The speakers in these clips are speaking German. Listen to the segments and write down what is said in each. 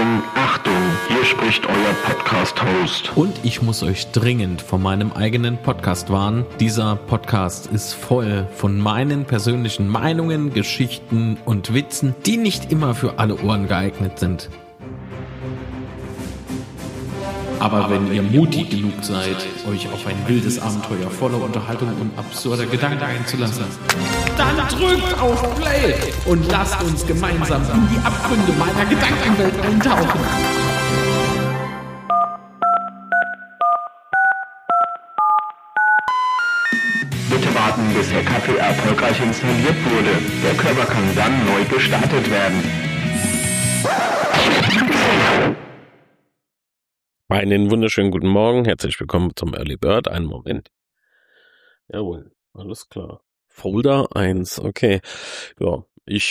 Achtung, Achtung, hier spricht euer Podcast-Host. Und ich muss euch dringend von meinem eigenen Podcast warnen. Dieser Podcast ist voll von meinen persönlichen Meinungen, Geschichten und Witzen, die nicht immer für alle Ohren geeignet sind. Aber wenn ihr mutig genug seid, euch auf ein wildes Abenteuer voller Unterhaltung und absurder Gedanken einzulassen, dann drückt auf Play und lasst uns gemeinsam in die Abgründe meiner Gedankenwelt eintauchen. Bitte warten, bis der Kaffee erfolgreich installiert wurde. Der Körper kann dann neu gestartet werden. Einen wunderschönen guten Morgen, herzlich willkommen zum Early Bird. Einen Moment. Jawohl, alles klar. Folder 1, okay. Ja,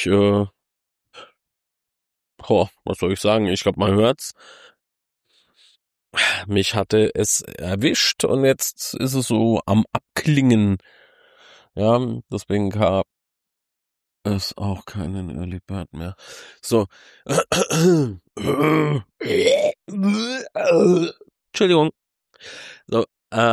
was soll ich sagen? Ich glaube, man hört's. Mich hatte es erwischt und jetzt ist es so am Abklingen. Ja, deswegen gab es auch keinen Early Bird mehr. So. Entschuldigung. So,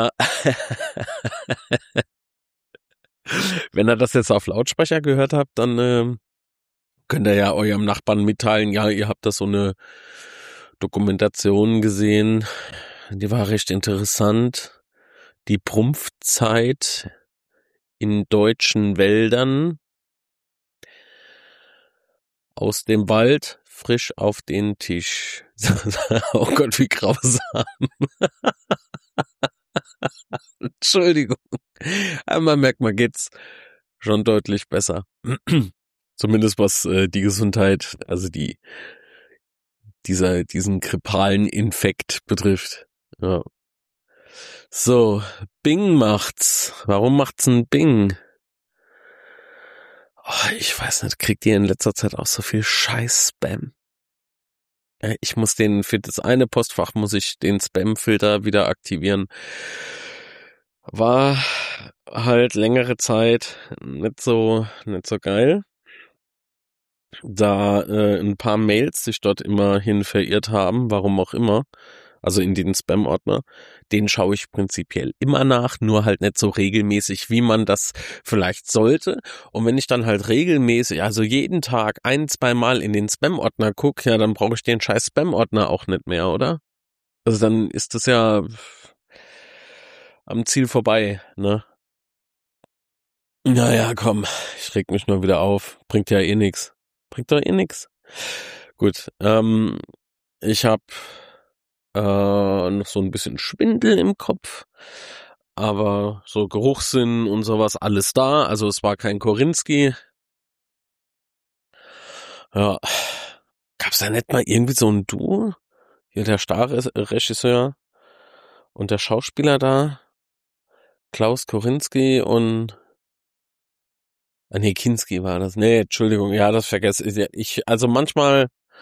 wenn ihr das jetzt auf Lautsprecher gehört habt, dann könnt ihr ja eurem Nachbarn mitteilen, ja, ihr habt da so eine Dokumentation gesehen, die war recht interessant. Die Prumpfzeit in deutschen Wäldern. Aus dem Wald, frisch auf den Tisch. Oh Gott, wie grausam. Entschuldigung. Aber man merkt, man geht's schon deutlich besser. Zumindest was die Gesundheit, also diesen grippalen Infekt betrifft. Ja. So, Bing macht's. Warum macht's ein Bing? Oh, ich weiß nicht, kriegt ihr in letzter Zeit auch so viel Scheiß-Spam? Ich muss für das eine Postfach muss ich den Spam-Filter wieder aktivieren. War halt längere Zeit nicht so geil. Da ein paar Mails sich dort immerhin verirrt haben, warum auch immer. Also in den Spam-Ordner, den schaue ich prinzipiell immer nach, nur halt nicht so regelmäßig, wie man das vielleicht sollte. Und wenn ich dann halt regelmäßig, also jeden Tag 1-2 Mal in den Spam-Ordner gucke, ja, dann brauche ich den scheiß Spam-Ordner auch nicht mehr, oder? Also dann ist das ja am Ziel vorbei, ne? Naja, komm, ich reg mich nur wieder auf. Bringt ja eh nix. Bringt doch eh nix. Gut, ich habe noch so ein bisschen Schwindel im Kopf, aber so Geruchssinn und sowas, alles da. Also es war kein Korinski. Ja, gab's da nicht mal irgendwie so ein Duo? Hier der Starregisseur und der Schauspieler da, Klaus Korinski und Kinski war das. Nee, Entschuldigung, ja, das vergesse ich. Also manchmal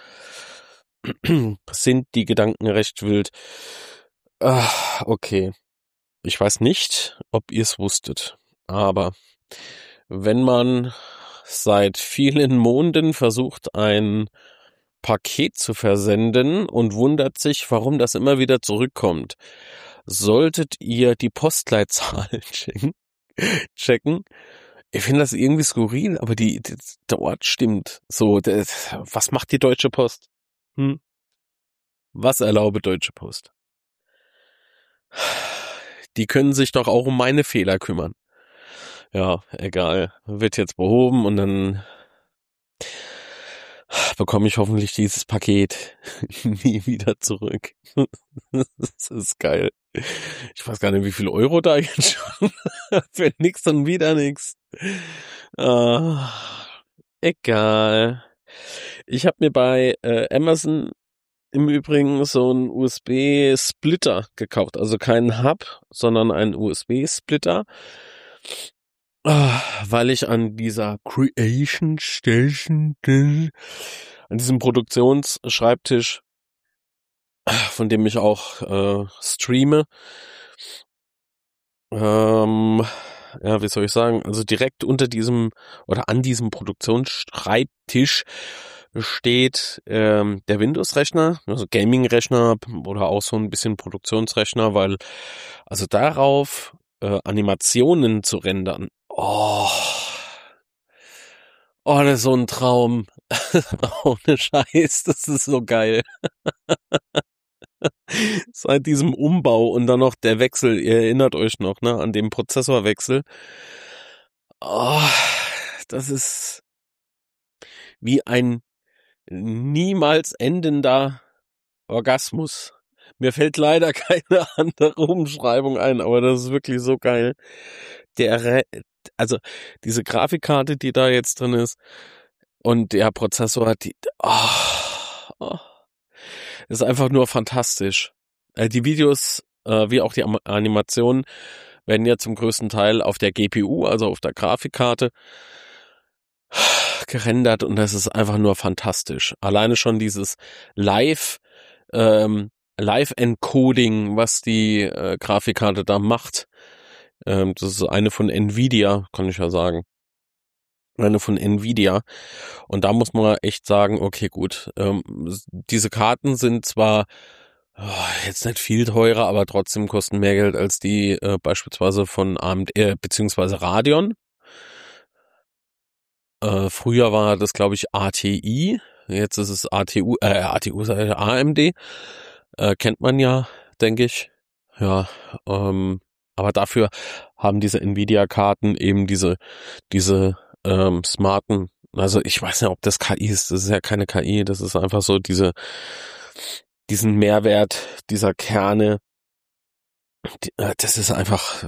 sind die Gedanken recht wild. Okay. Ich weiß nicht, ob ihr es wusstet, aber wenn man seit vielen Monden versucht, ein Paket zu versenden und wundert sich, warum das immer wieder zurückkommt, solltet ihr die Postleitzahl checken. Ich finde das irgendwie skurril, aber der Ort stimmt. So, was macht die Deutsche Post? Was erlaube Deutsche Post? Die können sich doch auch um meine Fehler kümmern. Ja, egal. Wird jetzt behoben und dann bekomme ich hoffentlich dieses Paket nie wieder zurück. Das ist geil. Ich weiß gar nicht, wie viel Euro da jetzt schon für nix und wieder nix. Egal. Ich habe mir bei Amazon im Übrigen so einen USB-Splitter gekauft. Also keinen Hub, sondern einen USB-Splitter. Weil ich an dieser Creation Station, an diesem Produktionsschreibtisch, von dem ich auch streame, ja, wie soll ich sagen, also direkt unter diesem oder an diesem Produktionsschreibtisch steht der Windows-Rechner, also Gaming-Rechner oder auch so ein bisschen Produktionsrechner, weil also darauf Animationen zu rendern, das ist so ein Traum. Ohne Scheiß, das ist so geil. Seit diesem Umbau und dann noch der Wechsel, ihr erinnert euch noch, ne, an den Prozessorwechsel. Das ist wie ein niemals endender Orgasmus. Mir fällt leider keine andere Umschreibung ein, aber das ist wirklich so geil. Also diese Grafikkarte, die da jetzt drin ist und der Prozessor, ist einfach nur fantastisch. Die Videos, wie auch die Animationen, werden ja zum größten Teil auf der GPU, also auf der Grafikkarte, gerendert und das ist einfach nur fantastisch. Alleine schon dieses Live-Encoding, was die Grafikkarte da macht. Das ist eine von Nvidia, kann ich ja sagen. Eine von Nvidia. Und da muss man echt sagen, okay, gut, diese Karten sind zwar jetzt nicht viel teurer, aber trotzdem kosten mehr Geld als die beispielsweise von AMD, beziehungsweise Radeon. Früher war das, glaube ich, ATI, jetzt ist es AMD, kennt man ja, denke ich. Ja, aber dafür haben diese Nvidia-Karten eben diese smarten, also ich weiß nicht, ob das KI ist, das ist ja keine KI, das ist einfach so diesen Mehrwert dieser Kerne, das ist einfach,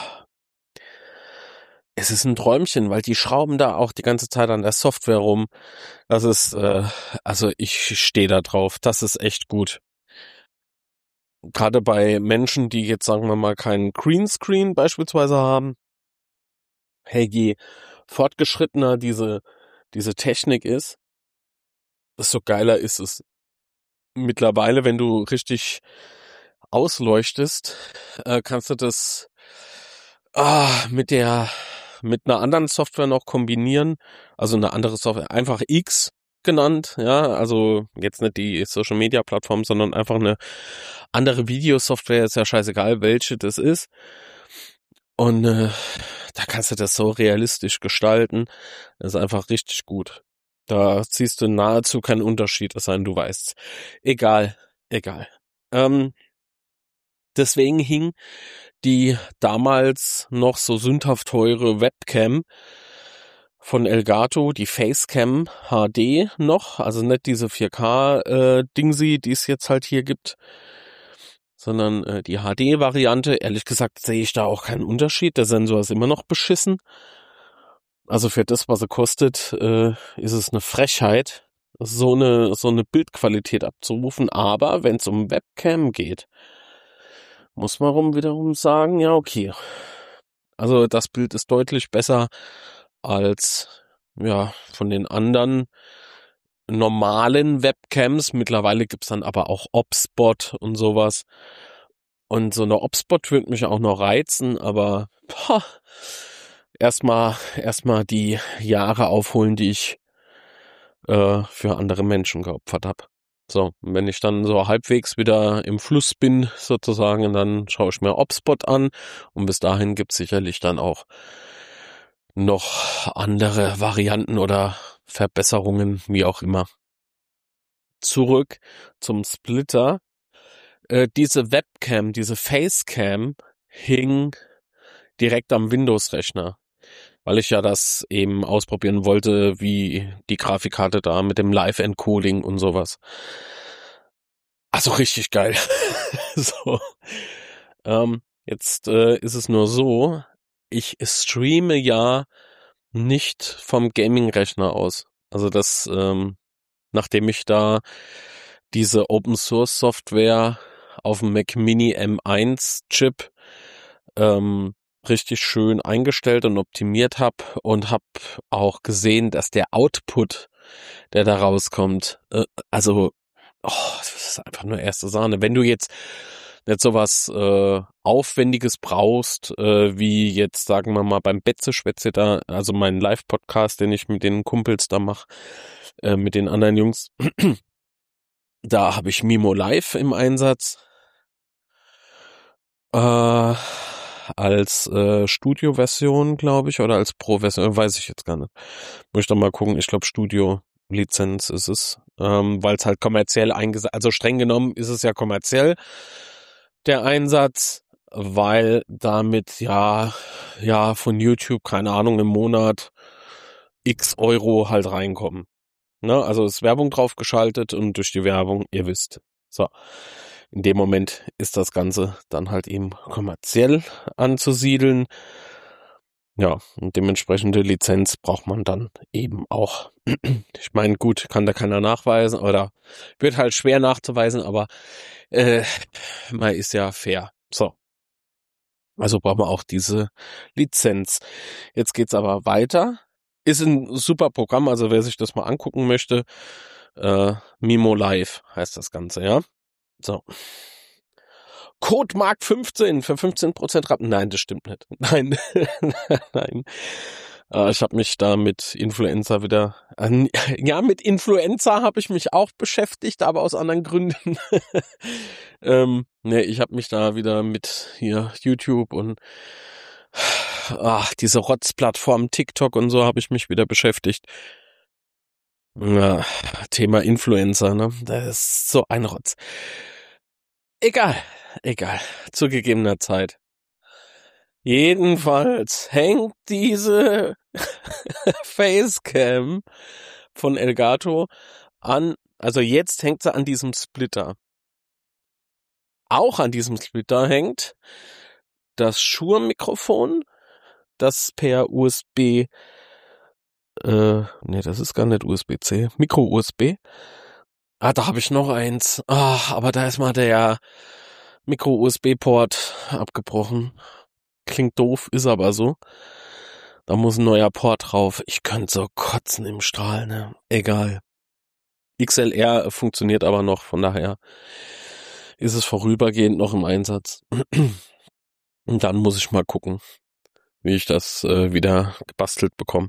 es ist ein Träumchen, weil die schrauben da auch die ganze Zeit an der Software rum. Das ist, also ich stehe da drauf. Das ist echt gut. Gerade bei Menschen, die jetzt, sagen wir mal, keinen Greenscreen beispielsweise haben. Hey, je fortgeschrittener diese Technik ist, desto geiler ist es. Mittlerweile, wenn du richtig ausleuchtest, kannst du das mit einer anderen Software noch kombinieren, also eine andere Software, einfach X genannt, ja, also jetzt nicht die Social Media Plattform, sondern einfach eine andere Videosoftware, ist ja scheißegal, welche das ist. Und da kannst du das so realistisch gestalten, das ist einfach richtig gut. Da siehst du nahezu keinen Unterschied, es sei denn, du weißt's. Egal. Deswegen hing die damals noch so sündhaft teure Webcam von Elgato, die Facecam HD noch, also nicht diese 4K Dingsy, die es jetzt halt hier gibt, sondern die HD-Variante. Ehrlich gesagt sehe ich da auch keinen Unterschied. Der Sensor ist immer noch beschissen. Also für das, was er kostet, ist es eine Frechheit, so eine Bildqualität abzurufen. Aber wenn es um Webcam geht, muss man wiederum sagen, ja, okay. Also das Bild ist deutlich besser als ja von den anderen normalen Webcams. Mittlerweile gibt's dann aber auch OBSBot und sowas. Und so eine OBSBot würde mich auch noch reizen, aber erstmal die Jahre aufholen, die ich für andere Menschen geopfert habe. So, wenn ich dann so halbwegs wieder im Fluss bin, sozusagen, dann schaue ich mir OBSBot an und bis dahin gibt's sicherlich dann auch noch andere Varianten oder Verbesserungen, wie auch immer. Zurück zum Splitter. Diese Webcam, diese Facecam hing direkt am Windows-Rechner, weil ich ja das eben ausprobieren wollte, wie die Grafikkarte da mit dem Live-Encoding und sowas. Also richtig geil. So. Jetzt ist es nur so, ich streame ja nicht vom Gaming-Rechner aus. Also das, nachdem ich da diese Open-Source-Software auf dem Mac Mini M1-Chip richtig schön eingestellt und optimiert habe und habe auch gesehen, dass der Output, der da rauskommt, das ist einfach nur erste Sahne. Wenn du jetzt nicht so was Aufwendiges brauchst, wie jetzt, sagen wir mal, beim Betze-Schwätze da, also meinen Live-Podcast, den ich mit den Kumpels da mache, mit den anderen Jungs, da habe ich Mimo Live im Einsatz. Als Studio-Version, glaube ich, oder als Pro-Version, weiß ich jetzt gar nicht. Muss ich doch mal gucken, ich glaube Studio-Lizenz ist es, weil es halt kommerziell eingesetzt, also streng genommen ist es ja kommerziell, der Einsatz, weil damit ja von YouTube, keine Ahnung, im Monat x Euro halt reinkommen. Ne? Also ist Werbung drauf geschaltet und durch die Werbung, ihr wisst. So. In dem Moment ist das Ganze dann halt eben kommerziell anzusiedeln. Ja, und dementsprechende Lizenz braucht man dann eben auch. Ich meine, gut, kann da keiner nachweisen oder wird halt schwer nachzuweisen, aber man ist ja fair. So. Also braucht man auch diese Lizenz. Jetzt geht's aber weiter. Ist ein super Programm, also wer sich das mal angucken möchte, Mimo Live heißt das Ganze, ja. So. Code Mark 15 für 15% Rabatt. Nein, das stimmt nicht. Nein. Nein. Ich habe mich da mit Influencer wieder, mit Influencer habe ich mich auch beschäftigt, aber aus anderen Gründen. Ich habe mich da wieder mit hier YouTube und diese Rotzplattform TikTok und so habe ich mich wieder beschäftigt. Ja, Thema Influencer, ne? Das ist so ein Rotz. Egal, zu gegebener Zeit. Jedenfalls hängt diese Facecam von Elgato an, also jetzt hängt sie an diesem Splitter. Auch an diesem Splitter hängt das Shure-Mikrofon, das per USB, das ist gar nicht USB-C, Micro-USB. Da habe ich noch eins. Aber da ist mal der Micro-USB-Port abgebrochen. Klingt doof, ist aber so. Da muss ein neuer Port drauf. Ich könnte so kotzen im Strahl, ne? Egal. XLR funktioniert aber noch, von daher ist es vorübergehend noch im Einsatz. Und dann muss ich mal gucken, wie ich das wieder gebastelt bekomme.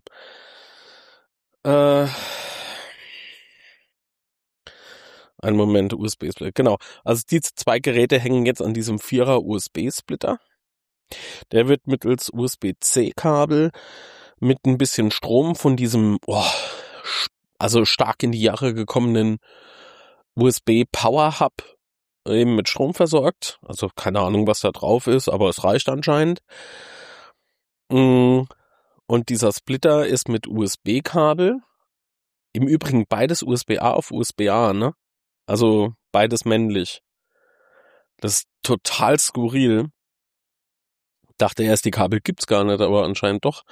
Einen Moment, USB-Splitter. Genau, also diese zwei Geräte hängen jetzt an diesem 4er USB-Splitter. Der wird mittels USB-C-Kabel mit ein bisschen Strom von diesem, also stark in die Jahre gekommenen USB-Power-Hub eben mit Strom versorgt. Also keine Ahnung, was da drauf ist, aber es reicht anscheinend. Und dieser Splitter ist mit USB-Kabel. Im Übrigen beides USB-A auf USB-A, ne? Also beides männlich. Das ist total skurril. Dachte erst, die Kabel gibt's gar nicht, aber anscheinend doch.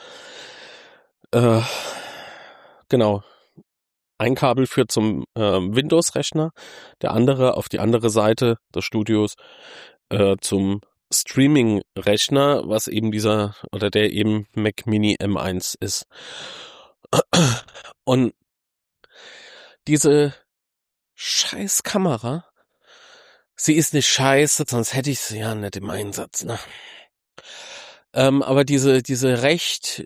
Genau. Ein Kabel führt zum Windows-Rechner, der andere auf die andere Seite des Studios zum Streaming-Rechner, was eben der eben Mac Mini M1 ist. Und diese scheiß Kamera, sie ist nicht scheiße, sonst hätte ich sie ja nicht im Einsatz, ne? Aber diese recht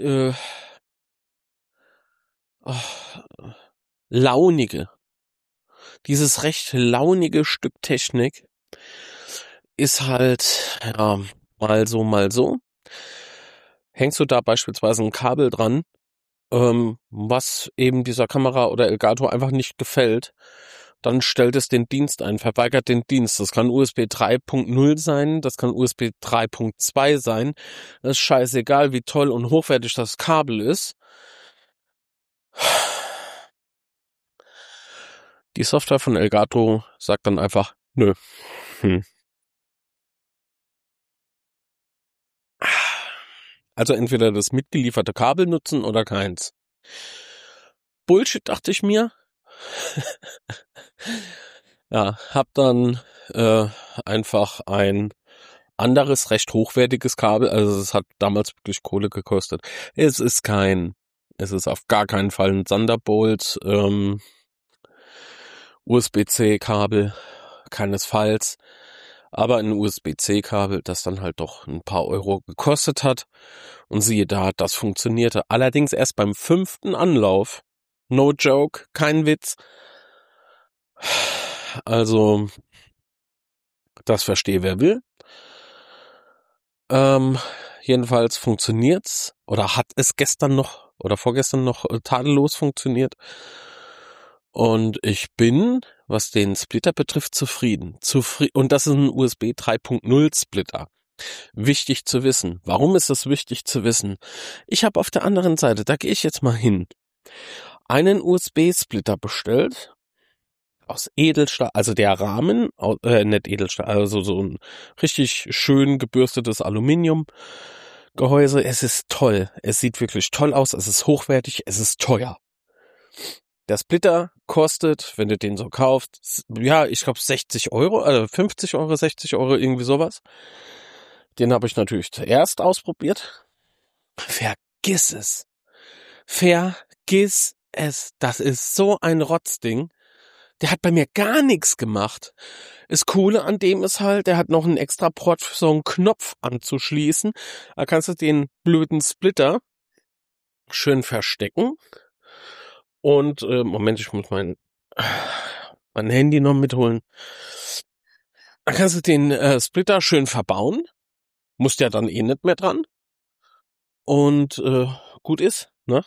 dieses recht launige Stück Technik ist halt, mal so. Hängst du da beispielsweise ein Kabel dran, was eben dieser Kamera oder Elgato einfach nicht gefällt, dann stellt es den Dienst ein, verweigert den Dienst. Das kann USB 3.0 sein, das kann USB 3.2 sein. Das ist scheißegal, wie toll und hochwertig das Kabel ist. Die Software von Elgato sagt dann einfach, nö. Also entweder das mitgelieferte Kabel nutzen oder keins. Bullshit, dachte ich mir. Ja, hab dann einfach ein anderes, recht hochwertiges Kabel, also es hat damals wirklich Kohle gekostet. Es ist auf gar keinen Fall ein Thunderbolt USB-C-Kabel, keinesfalls. aber ein USB-C-Kabel, das dann halt doch ein paar Euro gekostet hat. Und siehe da, das funktionierte. Allerdings erst beim 5. Anlauf. No joke, kein Witz. Also, das verstehe wer will. Jedenfalls funktioniert's oder hat es gestern noch oder vorgestern noch tadellos funktioniert. Und ich bin, was den Splitter betrifft, zufrieden. Und das ist ein USB 3.0 Splitter. Wichtig zu wissen. Warum ist das wichtig zu wissen? Ich habe auf der anderen Seite, da gehe ich jetzt mal hin, einen USB-Splitter bestellt aus Edelstahl, also der Rahmen, nicht Edelstahl, also so ein richtig schön gebürstetes Aluminiumgehäuse. Es ist toll. Es sieht wirklich toll aus. Es ist hochwertig. Es ist teuer. Der Splitter kostet, wenn du den so kaufst, ja, ich glaube 60 Euro, also 50 Euro, 60 Euro, irgendwie sowas. Den habe ich natürlich zuerst ausprobiert. Vergiss es. Vergiss es. Das ist so ein Rotzding. Der hat bei mir gar nichts gemacht. Das Coole an dem ist halt, der hat noch einen extra Port für so einen Knopf anzuschließen. Da kannst du den blöden Splitter schön verstecken. Und, Moment, ich muss mein Handy noch mitholen. Da kannst du den Splitter schön verbauen. Musst ja dann eh nicht mehr dran. Und gut ist, ne?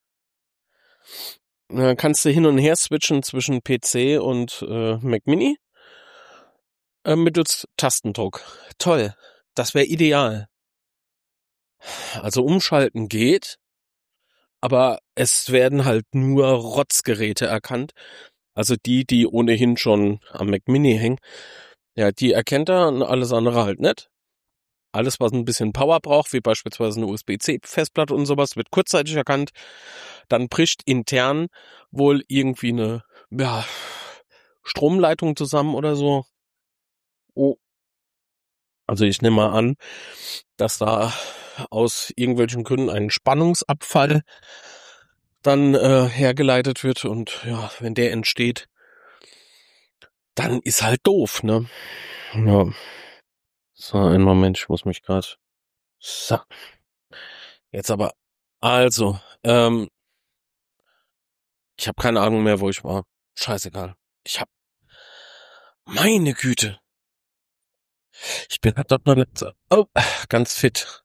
Dann kannst du hin und her switchen zwischen PC und Mac Mini mittels Tastendruck. Toll, das wäre ideal. Also umschalten geht, aber es werden halt nur Rotzgeräte erkannt. Also die ohnehin schon am Mac Mini hängen, ja, die erkennt er und alles andere halt nicht. Alles, was ein bisschen Power braucht, wie beispielsweise eine USB-C-Festplatte und sowas, wird kurzzeitig erkannt. Dann bricht intern wohl irgendwie eine Stromleitung zusammen oder so. Oh. Also ich nehme mal an, dass da aus irgendwelchen Gründen ein Spannungsabfall dann hergeleitet wird. Und ja, wenn der entsteht, dann ist halt doof, ne? Ja. So, einen Moment, ich muss mich gerade... So. Jetzt aber, also, ich habe keine Ahnung mehr, wo ich war. Scheißegal. Meine Güte. Ich bin halt doch noch nicht so, ganz fit.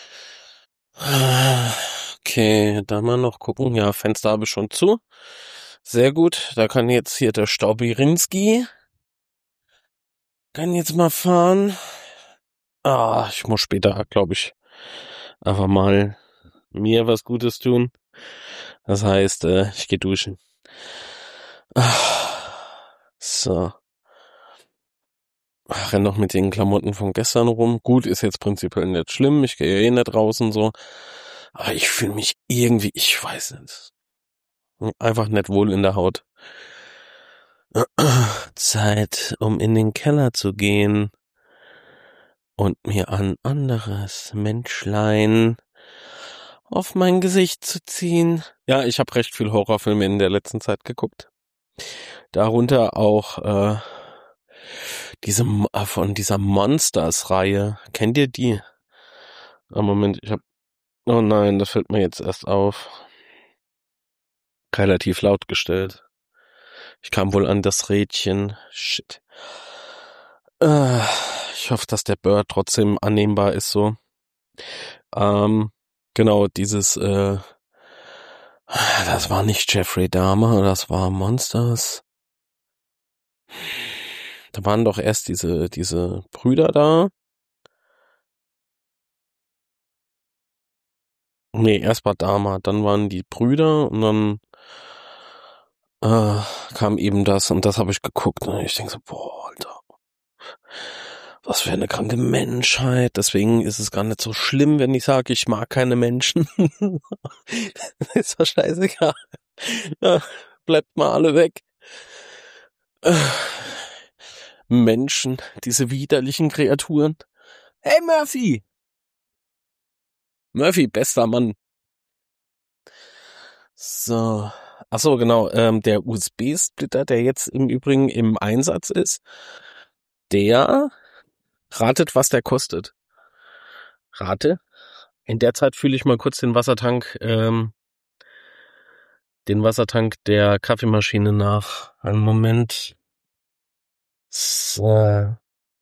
Okay, da mal noch gucken. Ja, Fenster habe ich schon zu. Sehr gut. Da kann jetzt hier der Staubirinski. Kann jetzt mal fahren. Ich muss später, glaube ich, einfach mal mir was Gutes tun. Das heißt, ich gehe duschen. So. Renn noch mit den Klamotten von gestern rum. Gut, ist jetzt prinzipiell nicht schlimm. Ich gehe ja eh nicht draußen so. Aber ich fühle mich irgendwie, ich weiß nicht, einfach nicht wohl in der Haut. Zeit, um in den Keller zu gehen und mir ein anderes Menschlein auf mein Gesicht zu ziehen. Ja, ich habe recht viel Horrorfilme in der letzten Zeit geguckt. Darunter auch von dieser Monsters-Reihe. Kennt ihr die? Moment, oh nein, das fällt mir jetzt erst auf. Relativ laut gestellt. Ich kam wohl an das Rädchen. Shit. Ich hoffe, dass der Bird trotzdem annehmbar ist so. Genau, dieses, das war nicht Jeffrey Dahmer, das war Monsters. Da waren doch erst diese Brüder da. Nee, erst war Dahmer, dann waren die Brüder und dann kam eben das und das habe ich geguckt und ich denke so, boah, Alter, was für eine kranke Menschheit. Deswegen ist es gar nicht so schlimm, wenn ich sage, ich mag keine Menschen. Ist doch scheißegal. Ja, bleibt mal alle weg. Menschen, diese widerlichen Kreaturen. Hey Murphy! Murphy, bester Mann. So. Ach so, genau. Der USB-Splitter, der jetzt im Übrigen im Einsatz ist, der Ratet, was der kostet. Rate. In der Zeit fühle ich mal kurz den Wassertank der Kaffeemaschine nach. Einen Moment. So.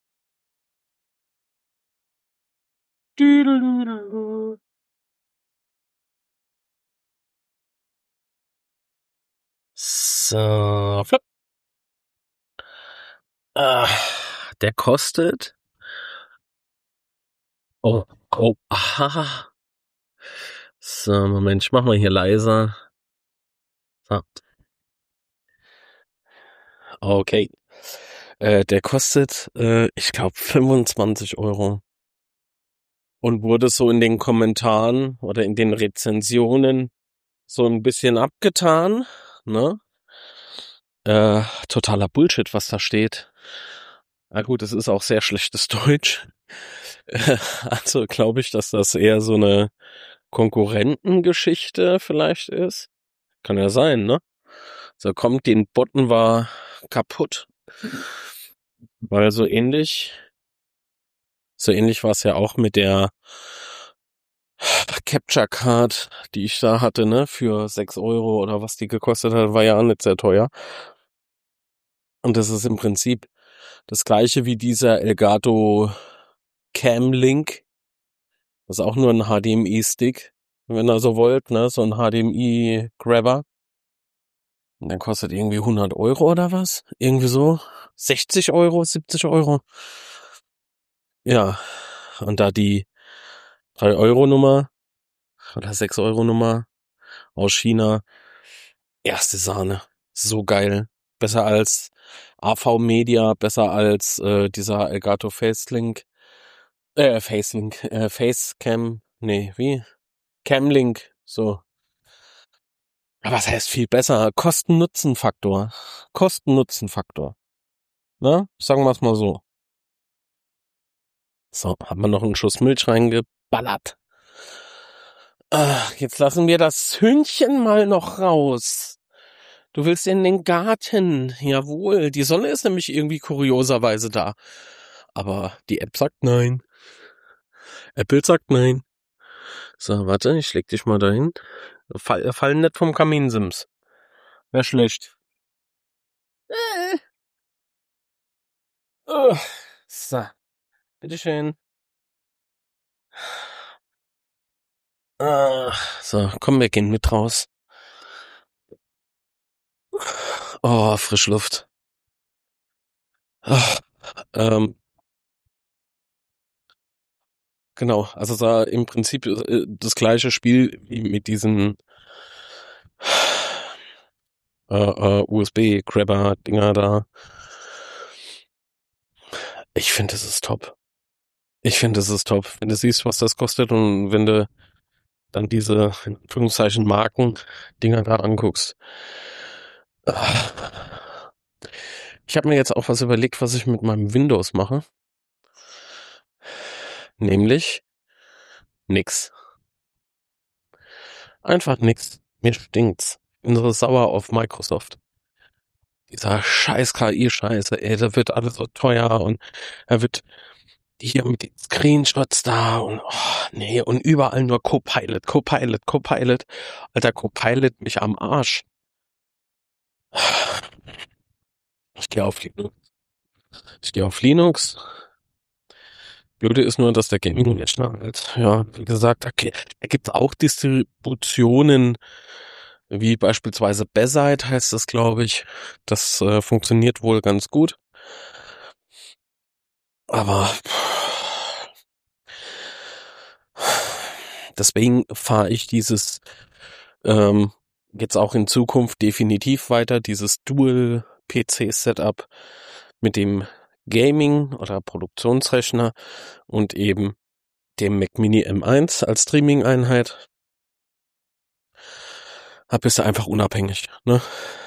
So, flop. Der kostet. Oh, aha. So, Moment, ich mach mal hier leiser. So. Okay. Der kostet, ich glaube, 25 Euro. Und wurde so in den Kommentaren oder in den Rezensionen so ein bisschen abgetan, ne? Totaler Bullshit, was da steht. Na gut, es ist auch sehr schlechtes Deutsch. Also glaube ich, dass das eher so eine Konkurrentengeschichte vielleicht ist. Kann ja sein, ne? So kommt, den Botten war kaputt. Weil so ähnlich war es ja auch mit der Capture Card, die ich da hatte, ne, für 6 Euro oder was die gekostet hat, war ja auch nicht sehr teuer. Und das ist im Prinzip das gleiche wie dieser Elgato Cam Link. Das ist auch nur ein HDMI-Stick, wenn ihr so wollt, ne, so ein HDMI-Grabber. Und der kostet irgendwie 100 Euro oder was? Irgendwie so. 60 Euro, 70 Euro. Ja, und da die 3-Euro-Nummer oder 6-Euro-Nummer aus China, erste Sahne. So geil. Besser als AV Media, besser als dieser Elgato Facecam, Camlink, so. Aber was heißt viel besser? Kosten-Nutzen-Faktor. Ne? Sagen wir es mal so. So, haben wir noch einen Schuss Milch reingeballert. Jetzt lassen wir das Hühnchen mal noch raus. Du willst in den Garten. Jawohl, die Sonne ist nämlich irgendwie kurioserweise da. Aber die App sagt nein. Apple sagt nein. So, warte, ich leg dich mal dahin. Fallen nicht vom Kaminsims. Wär schlecht. So, bitteschön. So, komm, wir gehen mit raus. Oh, Frischluft. Genau, also da im Prinzip das gleiche Spiel wie mit diesen USB-Grabber-Dinger da. Ich finde, es ist top. Wenn du siehst, was das kostet und wenn du dann diese, in Anführungszeichen, Marken-Dinger da anguckst. Ich habe mir jetzt auch was überlegt, was ich mit meinem Windows mache. Nämlich nix. Einfach nix. Mir stinkt's. Bin so sauer auf Microsoft. Dieser scheiß KI-Scheiße, ey, da wird alles so teuer und er wird hier mit den Screenshots da und nee, und überall nur Copilot. Alter, Copilot mich am Arsch. Ich gehe auf Linux. Blöde ist nur, dass der Gaming-Rechner halt, ja, wie gesagt, okay, da gibt's auch Distributionen, wie beispielsweise Beside heißt das, glaube ich. Das funktioniert wohl ganz gut. Aber deswegen fahre ich dieses jetzt auch in Zukunft definitiv weiter, dieses Dual-PC-Setup mit dem Gaming- oder Produktionsrechner und eben dem Mac Mini M1 als Streaming-Einheit. Da bist du einfach unabhängig, ne?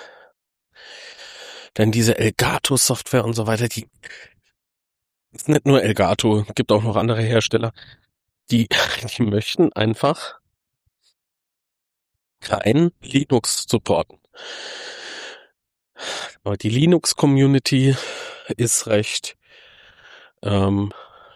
Denn diese Elgato-Software und so weiter, die ist nicht nur Elgato, gibt auch noch andere Hersteller, die möchten einfach kein Linux supporten. Aber die Linux-Community ist recht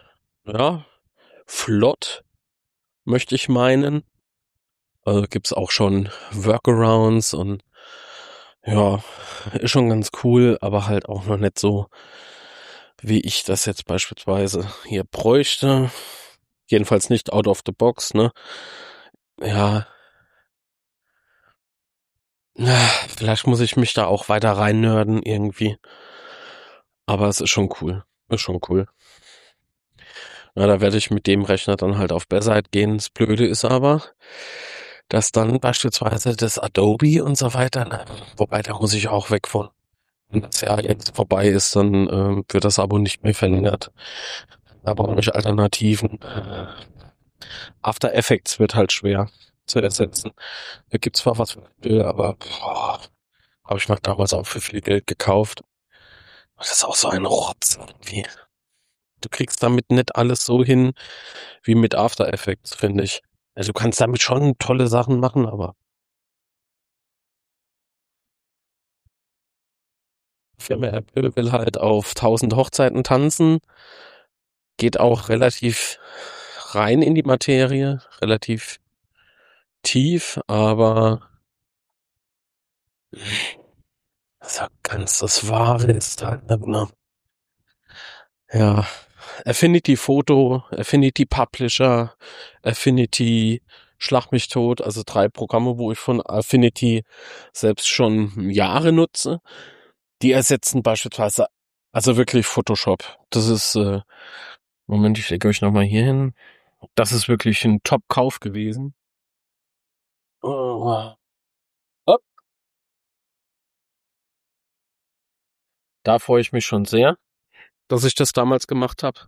ja, flott, möchte ich meinen. Also gibt's auch schon Workarounds und ja, ist schon ganz cool, aber halt auch noch nicht so, wie ich das jetzt beispielsweise hier bräuchte. Jedenfalls nicht out of the box, ne? Ja, vielleicht muss ich mich da auch weiter reinnörden irgendwie. Aber es ist schon cool. Ist schon cool. Ja, da werde ich mit dem Rechner dann halt auf Bessite gehen. Das Blöde ist aber, dass dann beispielsweise das Adobe und so weiter, ne? Wobei da muss ich auch weg von. Wenn das Jahr jetzt vorbei ist, dann wird das Abo nicht mehr verlängert. Da brauche ich Alternativen. After Effects wird halt schwer zu ersetzen. Da gibt's zwar was für Apple, aber habe ich mir damals auch für viel Geld gekauft. Das ist auch so ein Rotz irgendwie. Du kriegst damit nicht alles so hin wie mit After Effects, finde ich. Also du kannst damit schon tolle Sachen machen, aber Firma Apple will halt auf 1000 Hochzeiten tanzen, geht auch relativ rein in die Materie, relativ tief, aber so ganz das Wahre ist halt nicht, ne? Ja, Affinity Photo, Affinity Publisher, Affinity Schlag mich tot, also 3 Programme, wo ich von Affinity selbst schon Jahre nutze. Die ersetzen beispielsweise, also wirklich Photoshop. Das ist, Moment, ich lege euch nochmal hier hin. Das ist wirklich ein Top-Kauf gewesen. Oh, hopp. Da freue ich mich schon sehr, dass ich das damals gemacht habe.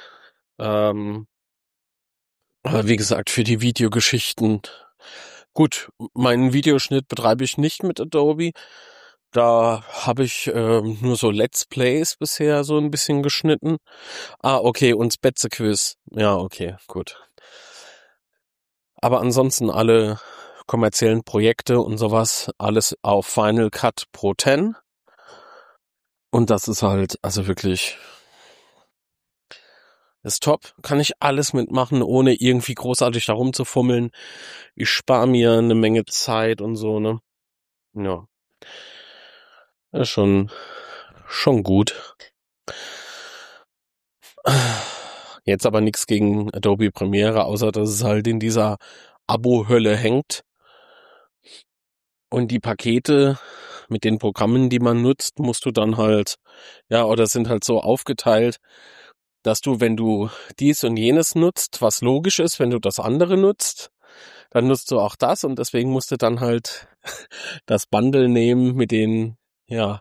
Aber wie gesagt, für die Videogeschichten. Gut, meinen Videoschnitt betreibe ich nicht mit Adobe. Da habe ich nur so Let's Plays bisher so ein bisschen geschnitten. Ah, okay, und Spätzle-Quiz. Ja, okay, gut. Aber ansonsten alle kommerziellen Projekte und sowas, alles auf Final Cut Pro 10. Und das ist halt, also wirklich, ist top. Kann ich alles mitmachen, ohne irgendwie großartig da rumzufummeln. Ich spare mir eine Menge Zeit und so, ne? Ja, ist schon gut. Jetzt aber nichts gegen Adobe Premiere, außer dass es halt in dieser Abo-Hölle hängt. Und die Pakete mit den Programmen, die man nutzt, musst du dann halt, ja, oder sind halt so aufgeteilt, dass du, wenn du dies und jenes nutzt, was logisch ist, wenn du das andere nutzt, dann nutzt du auch das und deswegen musst du dann halt das Bundle nehmen mit den, ja,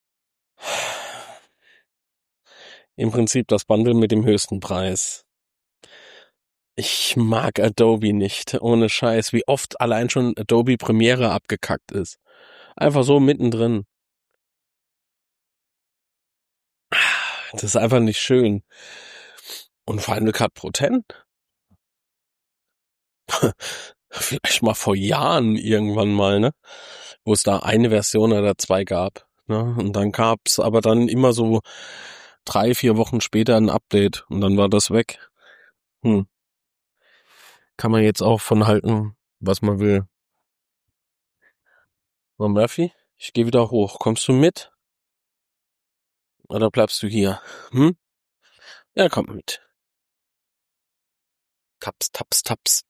im Prinzip das Bundle mit dem höchsten Preis. Ich mag Adobe nicht, ohne Scheiß, wie oft allein schon Adobe Premiere abgekackt ist. Einfach so mittendrin. Das ist einfach nicht schön. Und Final Cut Pro 10? Vielleicht mal vor Jahren irgendwann mal, ne? Wo es da eine Version oder 2 gab. Ne? Und dann gab's aber dann immer so 3, 4 Wochen später ein Update und dann war das weg. Kann man jetzt auch von halten, was man will. So, Murphy, ich gehe wieder hoch. Kommst du mit? Oder bleibst du hier? Ja, komm mit. Taps, taps, taps.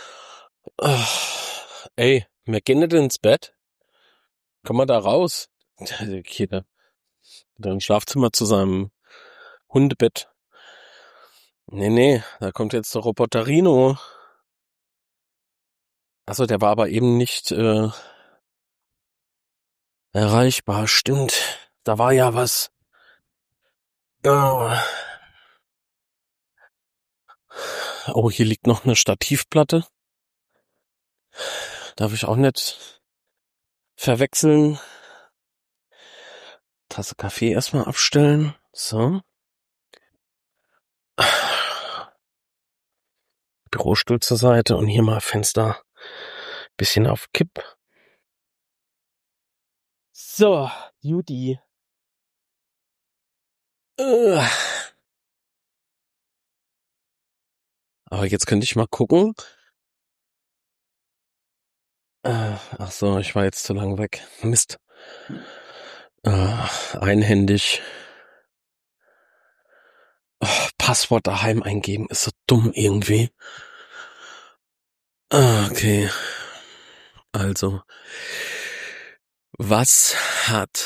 Ey, wir gehen nicht ins Bett. Komm mal da raus. Hier, dein Schlafzimmer zu seinem Hundebett. Nee, da kommt jetzt der Roboterino. Achso, der war aber eben nicht erreichbar. Stimmt. Da war ja was. Oh. Oh, hier liegt noch eine Stativplatte. Darf ich auch nicht verwechseln. Tasse Kaffee erstmal abstellen. So. Bürostuhl zur Seite und hier mal Fenster bisschen auf Kipp. So, Judy. Aber jetzt könnte ich mal gucken. Ach so, ich war jetzt zu lang weg. Mist. Einhändig. Passwort daheim eingeben ist so dumm irgendwie. Okay. Also, was hat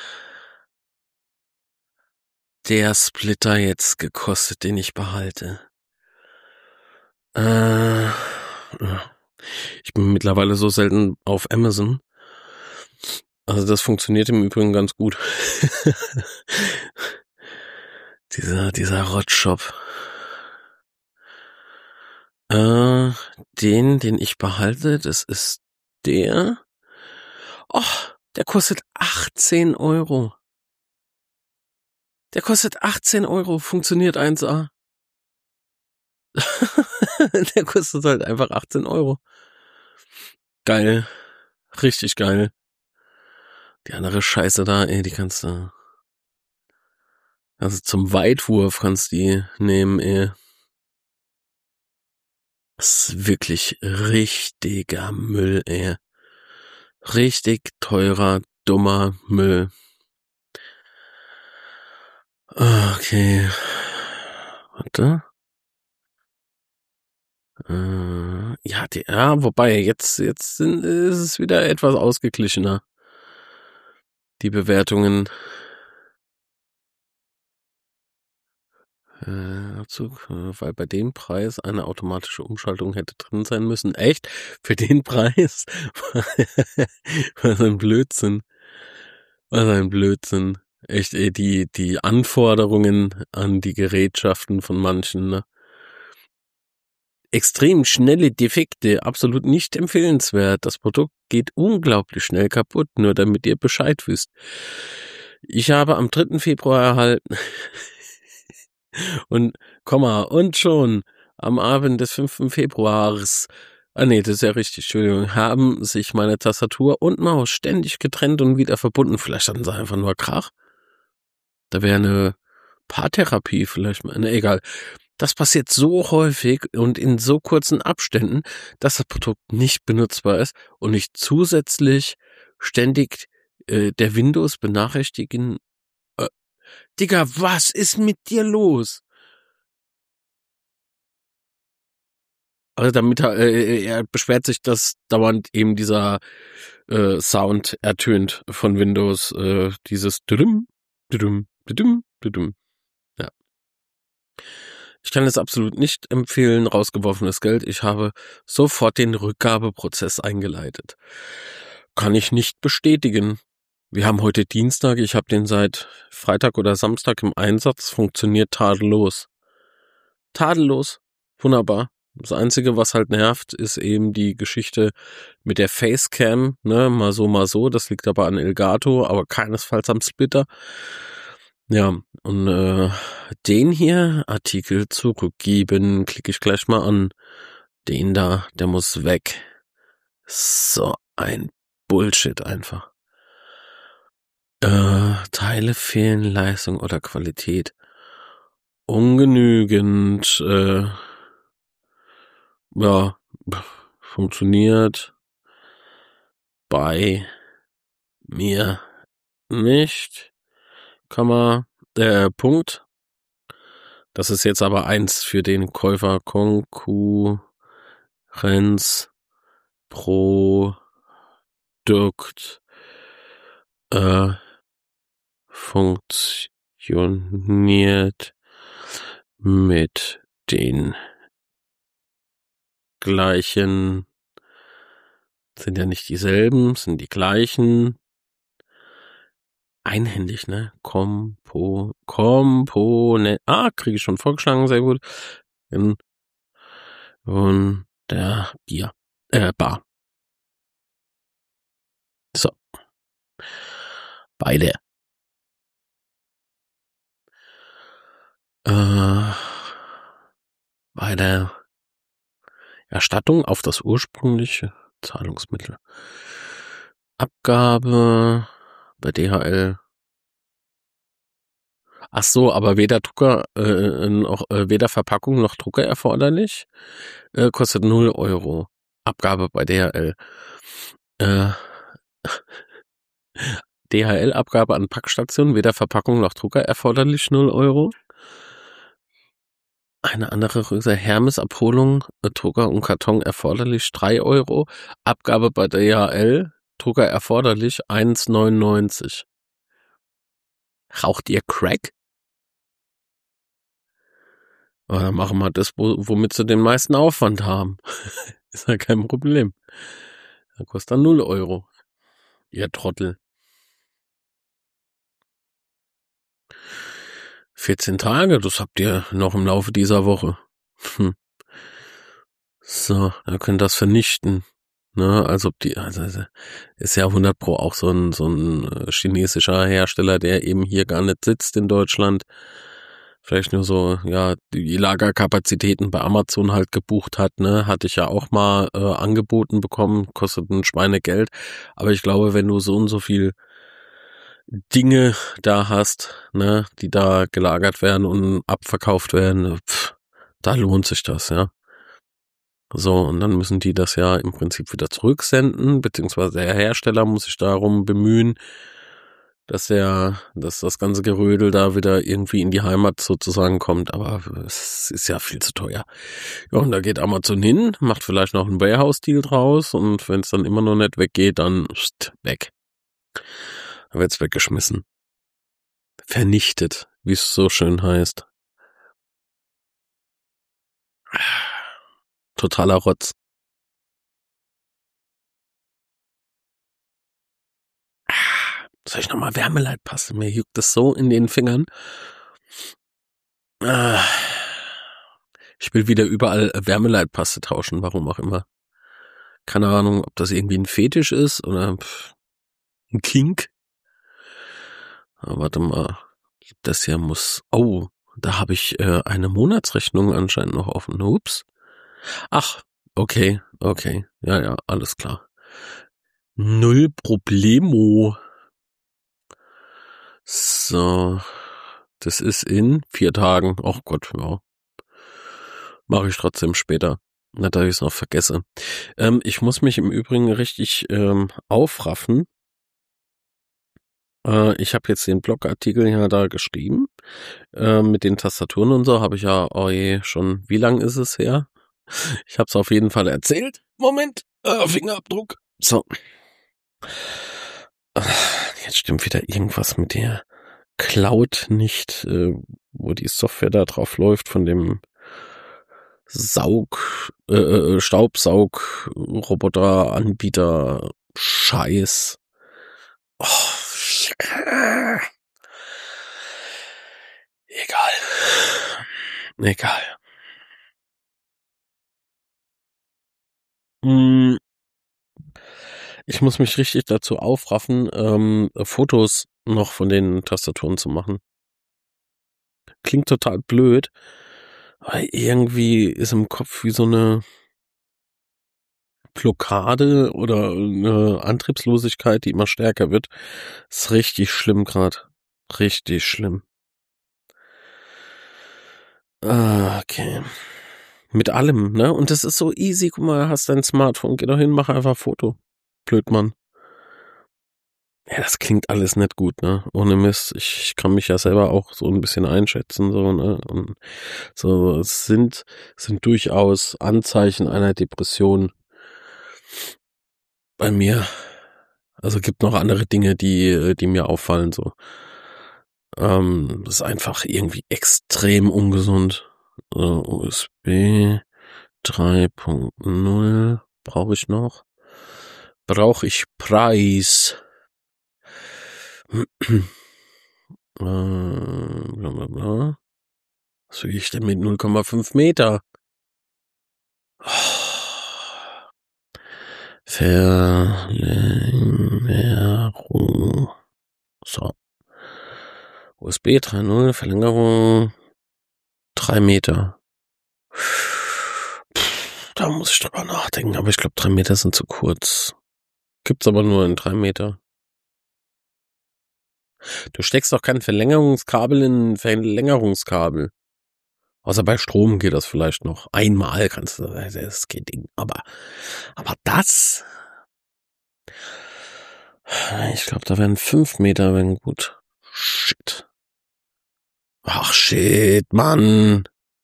der Splitter jetzt gekostet, den ich behalte? Ich bin mittlerweile so selten auf Amazon. Also das funktioniert im Übrigen ganz gut. dieser Rottshop. Den ich behalte, das ist der. Oh, der kostet 18 Euro. Der kostet 18 Euro, funktioniert 1A. Der kostet halt einfach 18 Euro. Geil. Richtig geil. Die andere Scheiße da, die kannst du... Also zum Weitwurf kannst du die nehmen, Das ist wirklich richtiger Müll, Richtig teurer, dummer Müll. Okay. Warte. Wobei, jetzt ist es wieder etwas ausgeglichener. Die Bewertungen. Weil bei dem Preis eine automatische Umschaltung hätte drin sein müssen. Echt? Für den Preis? Was ein Blödsinn. Was ein Blödsinn. Echt, die Anforderungen an die Gerätschaften von manchen, ne? Extrem schnelle Defekte, absolut nicht empfehlenswert. Das Produkt geht unglaublich schnell kaputt, nur damit ihr Bescheid wisst. Ich habe am 3. Februar erhalten und schon am Abend des 5. Februars, das ist ja richtig, Entschuldigung, haben sich meine Tastatur und Maus ständig getrennt und wieder verbunden. Vielleicht hatten sie einfach nur Krach. Da wäre eine Paartherapie vielleicht mal, egal. Das passiert so häufig und in so kurzen Abständen, dass das Produkt nicht benutzbar ist und ich zusätzlich ständig der Windows benachrichtigen. Digga, was ist mit dir los? Also damit er beschwert sich, dass dauernd eben dieser Sound ertönt von Windows, dieses Düdüm, Düdüm, Düdüm, Düdüm. Ja. Ich kann es absolut nicht empfehlen, rausgeworfenes Geld. Ich habe sofort den Rückgabeprozess eingeleitet. Kann ich nicht bestätigen. Wir haben heute Dienstag, ich habe den seit Freitag oder Samstag im Einsatz, funktioniert tadellos. Tadellos, wunderbar. Das Einzige, was halt nervt, ist eben die Geschichte mit der Facecam, ne, mal so, das liegt aber an Elgato, aber keinesfalls am Splitter. Ja, und den hier, Artikel zurückgeben, klicke ich gleich mal an. Den da, der muss weg. So ein Bullshit einfach. Teile fehlen, Leistung oder Qualität. Ungenügend, funktioniert bei mir nicht. Punkt. Das ist jetzt aber 1 für den Käufer. Konkurrenz, Produkt, funktioniert mit den gleichen, sind ja nicht dieselben, sind die gleichen. Einhändig, ne? Kompone. Kriege ich schon vorgeschlagen, sehr gut. Und der Bar. So. Beide. Bei der Erstattung auf das ursprüngliche Zahlungsmittel. Abgabe bei DHL. Ach so, aber weder Drucker, weder Verpackung noch Drucker erforderlich. Kostet 0 Euro. Abgabe bei DHL. DHL-Abgabe an Packstation, weder Verpackung noch Drucker erforderlich, 0 Euro. Eine andere Rückseite, Hermes-Abholung, Drucker und Karton erforderlich, 3 Euro. Abgabe bei DHL, Drucker erforderlich, 1,99. Raucht ihr Crack? Aber dann machen wir das, womit sie den meisten Aufwand haben. Ist ja kein Problem. Dann kostet dann 0 Euro. Ihr Trottel. 14 Tage, das habt ihr noch im Laufe dieser Woche. So, ihr könnt das vernichten. Ne, also ist ja 100 Pro auch so ein chinesischer Hersteller, der eben hier gar nicht sitzt in Deutschland. Vielleicht nur so, ja, die Lagerkapazitäten bei Amazon halt gebucht hat, ne, hatte ich ja auch mal angeboten bekommen, kostet ein Schweinegeld. Aber ich glaube, wenn du so und so viel Dinge da hast, ne, die da gelagert werden und abverkauft werden, da lohnt sich das, ja. So, und dann müssen die das ja im Prinzip wieder zurücksenden, beziehungsweise der Hersteller muss sich darum bemühen, dass das ganze Gerödel da wieder irgendwie in die Heimat sozusagen kommt, aber es ist ja viel zu teuer. Ja, und da geht Amazon hin, macht vielleicht noch einen Warehouse-Deal draus und wenn es dann immer noch nicht weggeht, dann weg. Dann wird's weggeschmissen. Vernichtet, wie es so schön heißt. Totaler Rotz. Soll ich nochmal Wärmeleitpaste? Mir juckt das so in den Fingern. Ich will wieder überall Wärmeleitpaste tauschen, warum auch immer. Keine Ahnung, ob das irgendwie ein Fetisch ist oder ein Kink. Aber warte mal, das hier muss... Oh, da habe ich eine Monatsrechnung anscheinend noch offen. Ups. Ach, okay. Ja, alles klar. Null Problemo. So, das ist in 4 Tagen. Ach Gott, ja. Mache ich trotzdem später. Nicht, dass ich es noch vergesse. Ich muss mich im Übrigen richtig aufraffen. Ich habe jetzt den Blogartikel ja da geschrieben. Mit den Tastaturen und so habe ich ja schon, wie lang ist es her? Ich habe es auf jeden Fall erzählt. Moment, Fingerabdruck. So. Jetzt stimmt wieder irgendwas mit der Cloud nicht, wo die Software da drauf läuft von dem Staubsaugroboter-Anbieter Scheiß. Oh, Egal. Ich muss mich richtig dazu aufraffen, Fotos noch von den Tastaturen zu machen. Klingt total blöd, aber irgendwie ist im Kopf wie so eine Blockade oder eine Antriebslosigkeit, die immer stärker wird. Ist richtig schlimm gerade. Richtig schlimm. Okay. Mit allem, ne? Und das ist so easy. Guck mal, hast dein Smartphone, geh doch hin, mach einfach ein Foto. Blödmann. Ja, das klingt alles nicht gut, ne? Ohne Mist. Ich kann mich ja selber auch so ein bisschen einschätzen, so, ne? Und so, es sind durchaus Anzeichen einer Depression bei mir. Also gibt noch andere Dinge, die mir auffallen, so. Das ist einfach irgendwie extrem ungesund. USB 3.0 brauche ich noch. Brauche ich Preis. Blablabla. Was will ich denn mit 0,5 Meter? Verlängerung. So. USB 3.0, Verlängerung 3 Meter. Da muss ich drüber nachdenken, aber ich glaube 3 Meter sind zu kurz. Gibt's aber nur in 3 Meter. Du steckst doch kein Verlängerungskabel in ein Verlängerungskabel. Außer bei Strom geht das vielleicht noch. Einmal kannst du, das ist kein Ding. Aber das, ich glaube, da wären 5 Meter, wenn gut. Shit. Ach shit, Mann.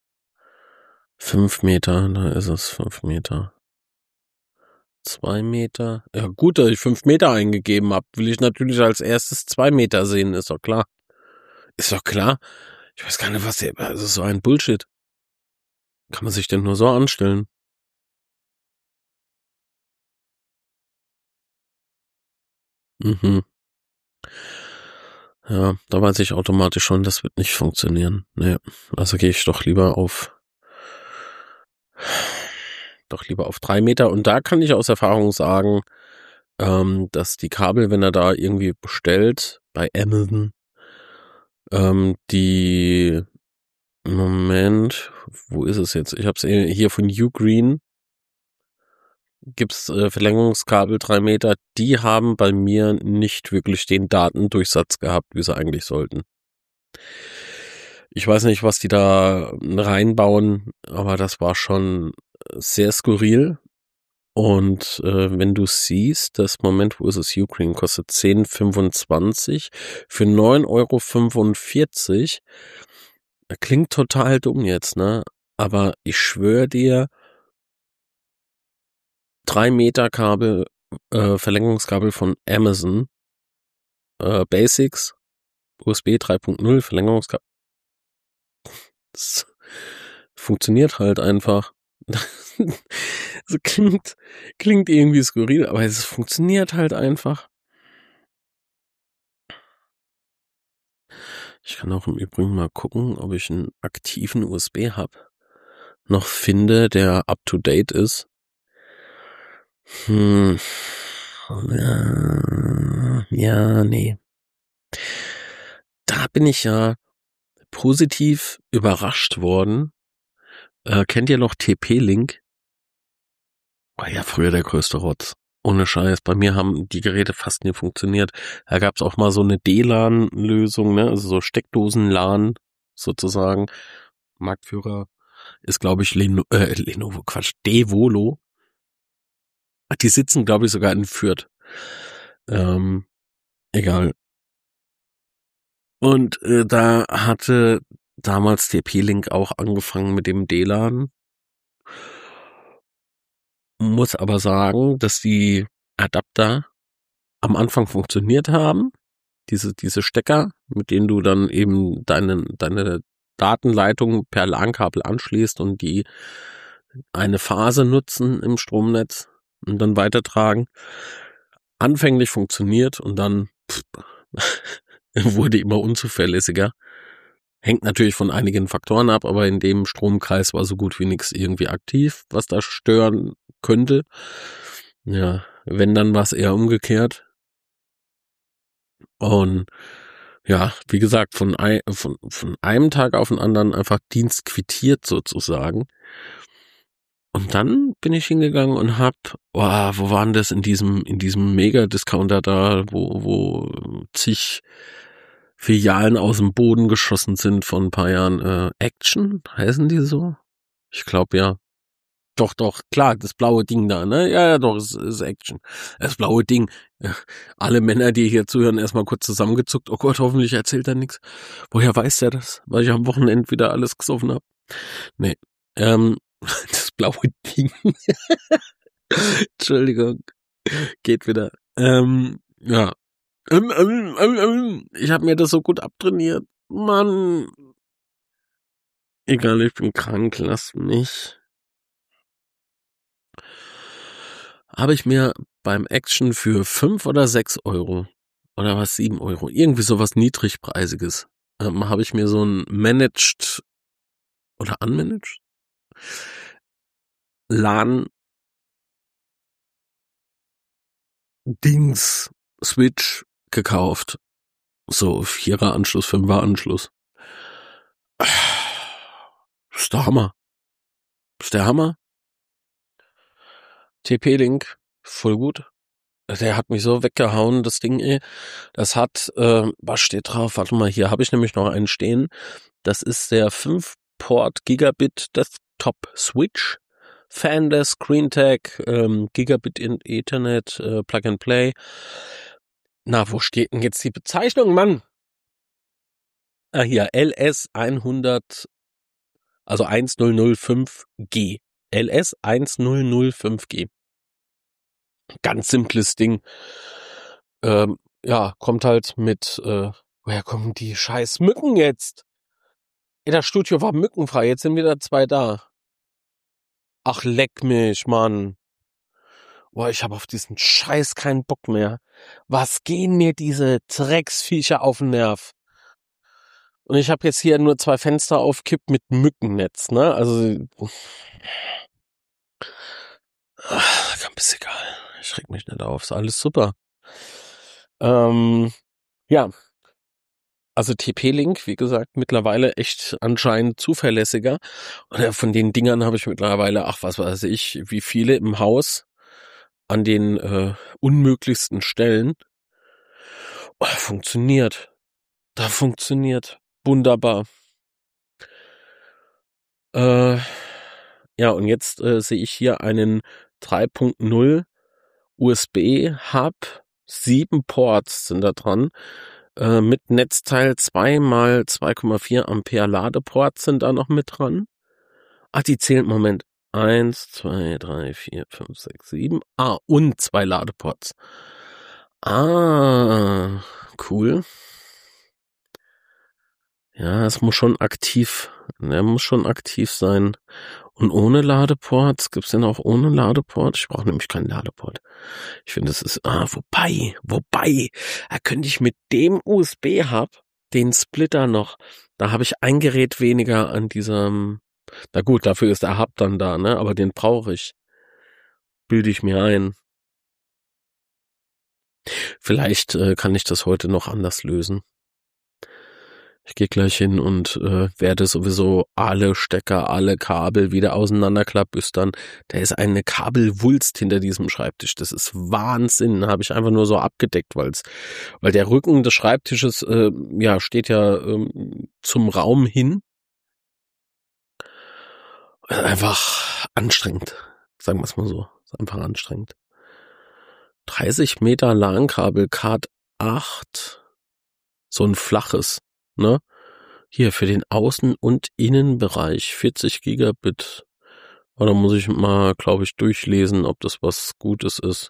5 Meter, da ist es, 5 Meter. 2 Meter. Ja gut, dass ich 5 Meter eingegeben habe, will ich natürlich als erstes 2 Meter sehen, ist doch klar. Ist doch klar. Ich weiß gar nicht, was der, das ist so ein Bullshit. Kann man sich denn nur so anstellen? Mhm. Ja, da weiß ich automatisch schon, das wird nicht funktionieren. Nee, also gehe ich doch lieber auf 3 Meter. Und da kann ich aus Erfahrung sagen, dass die Kabel, wenn er da irgendwie bestellt, bei Amazon, die, Moment, wo ist es jetzt? Ich habe es hier von Ugreen, gibt's Verlängerungskabel 3 Meter, die haben bei mir nicht wirklich den Datendurchsatz gehabt, wie sie eigentlich sollten. Ich weiß nicht, was die da reinbauen, aber das war schon sehr skurril. Und wenn du siehst, das Moment, wo ist es? Ugreen kostet 10,25 für 9,45 €. Klingt total dumm jetzt, ne? Aber ich schwöre dir, 3 Meter Kabel, Verlängerungskabel von Amazon, Basics, USB 3.0 Verlängerungskabel. Das funktioniert halt einfach. So klingt irgendwie skurril, aber es funktioniert halt einfach. Ich kann auch im Übrigen mal gucken, ob ich einen aktiven USB-Hub noch finde, der up to date ist. Ja, nee. Da bin ich ja positiv überrascht worden. Kennt ihr noch TP-Link? War ja früher der größte Rotz. Ohne Scheiß. Bei mir haben die Geräte fast nie funktioniert. Da gab's auch mal so eine DLAN-Lösung, ne? Also so Steckdosen-LAN sozusagen. Marktführer ist, glaube ich, Lenovo, Devolo. Die sitzen, glaube ich, sogar in Fürth. Egal. Und da hatte damals TP-Link auch angefangen mit dem DLAN. Muss aber sagen, dass die Adapter am Anfang funktioniert haben. Diese Stecker, mit denen du dann eben deine Datenleitung per LAN-Kabel anschließt und die eine Phase nutzen im Stromnetz und dann weitertragen. Anfänglich funktioniert und dann wurde immer unzuverlässiger. Hängt natürlich von einigen Faktoren ab, aber in dem Stromkreis war so gut wie nichts irgendwie aktiv, was da stören könnte. Ja, wenn, dann war es eher umgekehrt. Und ja, wie gesagt, von einem Tag auf den anderen einfach Dienst quittiert sozusagen. Und dann bin ich hingegangen und wo waren das in diesem Mega-Discounter da, wo zig Filialen aus dem Boden geschossen sind vor ein paar Jahren. Action, heißen die so? Ich glaube ja. Doch, klar, das blaue Ding da, ne? Ja, doch, es ist Action. Das blaue Ding. Alle Männer, die hier zuhören, erstmal kurz zusammengezuckt. Oh Gott, hoffentlich erzählt er nichts. Woher weiß der das? Weil ich am Wochenende wieder alles gesoffen habe. Nee, das blaue Ding. Entschuldigung. Geht wieder. Ja. Ich habe mir das so gut abtrainiert. Mann. Egal, ich bin krank, lass mich. Habe ich mir beim Action für 5 oder 6 € oder was 7 €, irgendwie sowas niedrigpreisiges, habe ich mir so ein managed oder unmanaged LAN Dings Switch gekauft. So 4er Anschluss, 5er Anschluss. Ist der Hammer. Ist der Hammer. TP-Link, voll gut. Der hat mich so weggehauen, das Ding, ey. Das hat, was steht drauf? Warte mal, hier habe ich nämlich noch einen stehen. Das ist der 5-Port Gigabit Desktop Switch. Fanless, ScreenTech, Gigabit Ethernet, Plug and Play. Na, wo steht denn jetzt die Bezeichnung, Mann? Ah, hier, LS100, also 1005G. LS1005G. Ganz simples Ding. Ja, kommt halt mit, woher kommen die scheiß Mücken jetzt? Das Studio war mückenfrei, jetzt sind wieder 2 da. Ach, leck mich, Mann. Boah, ich habe auf diesen Scheiß keinen Bock mehr. Was gehen mir diese Drecksviecher auf den Nerv? Und ich habe jetzt hier nur 2 Fenster aufkippt mit Mückennetz, ne? Also, ganz egal. Ich reg mich nicht auf, ist alles super. Ja. Also TP-Link, wie gesagt, mittlerweile echt anscheinend zuverlässiger. Oder von den Dingern habe ich mittlerweile, ach was weiß ich, wie viele im Haus an den unmöglichsten Stellen. Oh, funktioniert. Da funktioniert. Wunderbar. Ja, und jetzt sehe ich hier einen 3.0 USB-Hub. 7 Ports sind da dran. Mit Netzteil 2 mal 2,4 Ampere Ladeports sind da noch mit dran. Ach, die zählen, Moment. 1, 2, 3, 4, 5, 6, 7. Ah, und 2 Ladeports. Ah, cool. Ja, es muss schon aktiv, er muss schon aktiv sein. Und ohne Ladeports, gibt's denn auch ohne Ladeport? Ich brauche nämlich keinen Ladeport. Ich finde, es ist, wobei, da könnte ich mit dem USB-Hub, den Splitter noch, da habe ich ein Gerät weniger an diesem, na gut, dafür ist der Hub dann da, ne, aber den brauche ich. Bilde ich mir ein. Vielleicht kann ich das heute noch anders lösen. Ich gehe gleich hin und werde sowieso alle Stecker, alle Kabel wieder auseinanderklabüstern. Da ist eine Kabelwulst hinter diesem Schreibtisch. Das ist Wahnsinn. Habe ich einfach nur so abgedeckt, weil der Rücken des Schreibtisches ja steht ja zum Raum hin. Einfach anstrengend. Sagen wir es mal so. Ist einfach anstrengend. 30 Meter LAN-Kabel, Cat 8. So ein flaches. Ne? Hier für den Außen- und Innenbereich 40 Gigabit. Da muss ich mal, glaube ich, durchlesen, ob das was Gutes ist.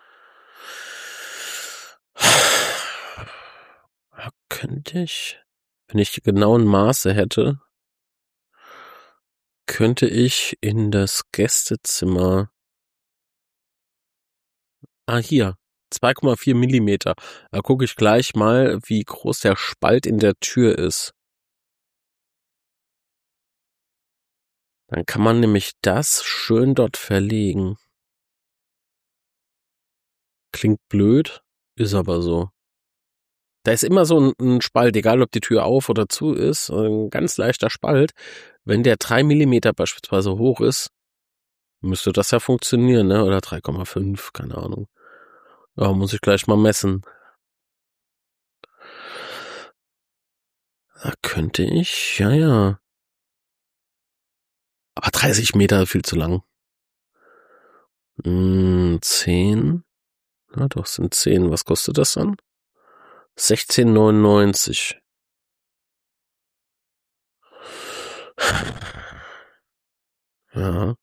Könnte ich, wenn ich die genauen Maße hätte, könnte ich in das Gästezimmer, hier, 2,4 Millimeter. Da gucke ich gleich mal, wie groß der Spalt in der Tür ist. Dann kann man nämlich das schön dort verlegen. Klingt blöd, ist aber so. Da ist immer so ein Spalt, egal ob die Tür auf oder zu ist, ein ganz leichter Spalt. Wenn der 3 Millimeter beispielsweise hoch ist, müsste das ja funktionieren, ne? Oder 3,5, keine Ahnung. Ja, muss ich gleich mal messen. Da könnte ich, ja. Aber 30 Meter viel zu lang. 10. Na doch, sind 10. Was kostet das dann? 16,99. Ja.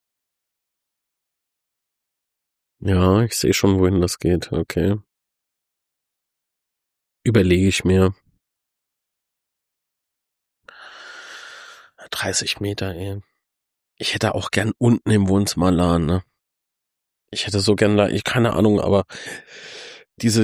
Ja, ich sehe schon, wohin das geht. Okay. Überlege ich mir. 30 Meter, ey. Ich hätte auch gern unten im Wohnzimmer LAN, ne? Ich hätte so gern ich keine Ahnung, aber diese,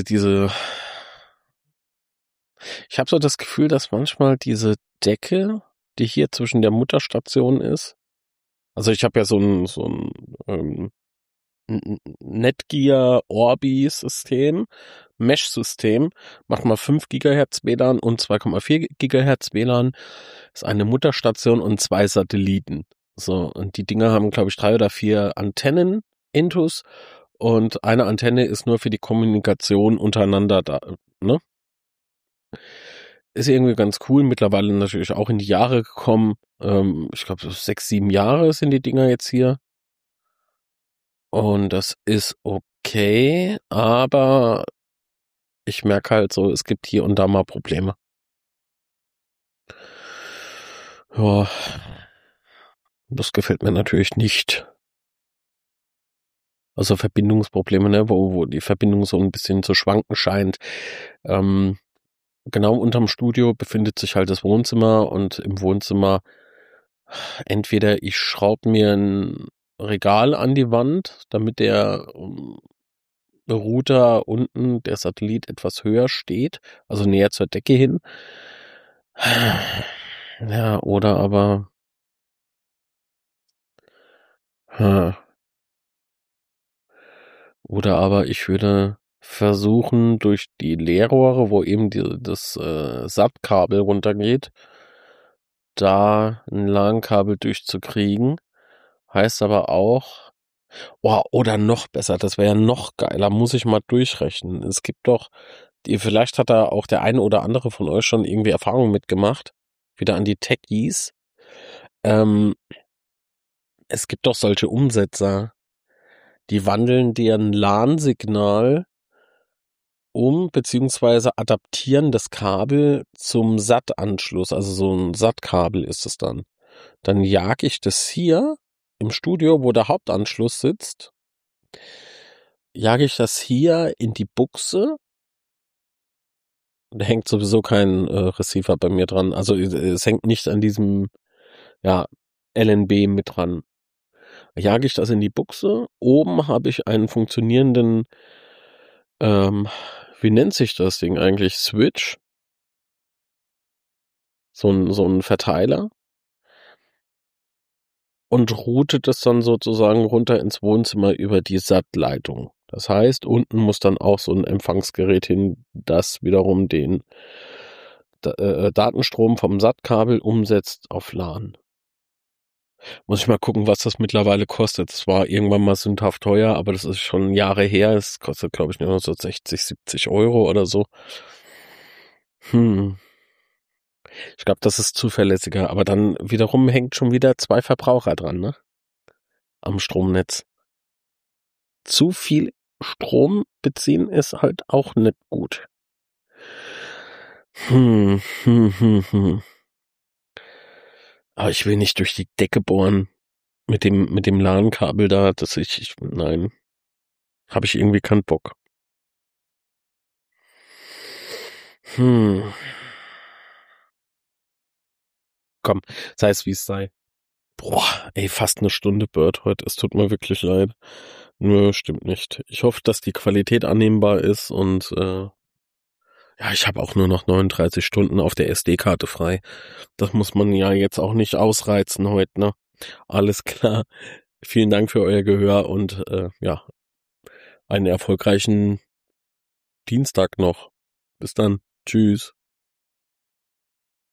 ich habe so das Gefühl, dass manchmal diese Decke, die hier zwischen der Mutterstation ist, also ich habe ja so ein Netgear Orbi-System, Mesh-System, macht mal 5 Gigahertz WLAN und 2,4 Gigahertz WLAN, ist eine Mutterstation und 2 Satelliten. So, und die Dinger haben, glaube ich, 3 oder 4 Antennen, Intus, und eine Antenne ist nur für die Kommunikation untereinander da, ne? Ist irgendwie ganz cool, mittlerweile natürlich auch in die Jahre gekommen. Ich glaube, so 6, 7 Jahre sind die Dinger jetzt hier. Und das ist okay, aber ich merke halt so, es gibt hier und da mal Probleme. Ja, das gefällt mir natürlich nicht. Also Verbindungsprobleme, ne, wo die Verbindung so ein bisschen zu schwanken scheint. Genau unterm Studio befindet sich halt das Wohnzimmer und im Wohnzimmer entweder ich schraube mir ein Regal an die Wand, damit der Router unten, der Satellit etwas höher steht, also näher zur Decke hin. Ja, oder aber ich würde versuchen, durch die Leerrohre, wo eben das SAT-Kabel runtergeht, da ein LAN-Kabel durchzukriegen. Heißt aber auch, oder noch besser, das wäre ja noch geiler, muss ich mal durchrechnen. Es gibt doch, vielleicht hat da auch der eine oder andere von euch schon irgendwie Erfahrungen mitgemacht, wieder an die Techies. Es gibt doch solche Umsetzer, die wandeln deren LAN-Signal beziehungsweise adaptieren das Kabel zum SAT-Anschluss, also so ein SAT-Kabel ist es dann. Dann jag ich das hier im Studio, wo der Hauptanschluss sitzt, jage ich das hier in die Buchse. Da hängt sowieso kein Receiver bei mir dran. Also es hängt nicht an diesem LNB mit dran. Jage ich das in die Buchse. Oben habe ich einen funktionierenden, wie nennt sich das Ding eigentlich? Switch. So ein Verteiler. Und route das dann sozusagen runter ins Wohnzimmer über die SAT-Leitung. Das heißt, unten muss dann auch so ein Empfangsgerät hin, das wiederum den Datenstrom vom SAT-Kabel umsetzt auf LAN. Muss ich mal gucken, was das mittlerweile kostet. Es war irgendwann mal sündhaft teuer, aber das ist schon Jahre her. Es kostet, glaube ich, nur so 60, 70 Euro oder so. Ich glaube, das ist zuverlässiger, aber dann wiederum hängt schon wieder 2 Verbraucher dran, ne? Am Stromnetz. Zu viel Strom beziehen ist halt auch nicht gut. Aber ich will nicht durch die Decke bohren mit dem LAN-Kabel da, nein. Habe ich irgendwie keinen Bock. Komm, sei es wie es sei. Boah, ey, fast eine Stunde Bird heute. Es tut mir wirklich leid. Nö, stimmt nicht. Ich hoffe, dass die Qualität annehmbar ist und ich habe auch nur noch 39 Stunden auf der SD-Karte frei. Das muss man ja jetzt auch nicht ausreizen heute, ne? Alles klar. Vielen Dank für euer Gehör und einen erfolgreichen Dienstag noch. Bis dann. Tschüss.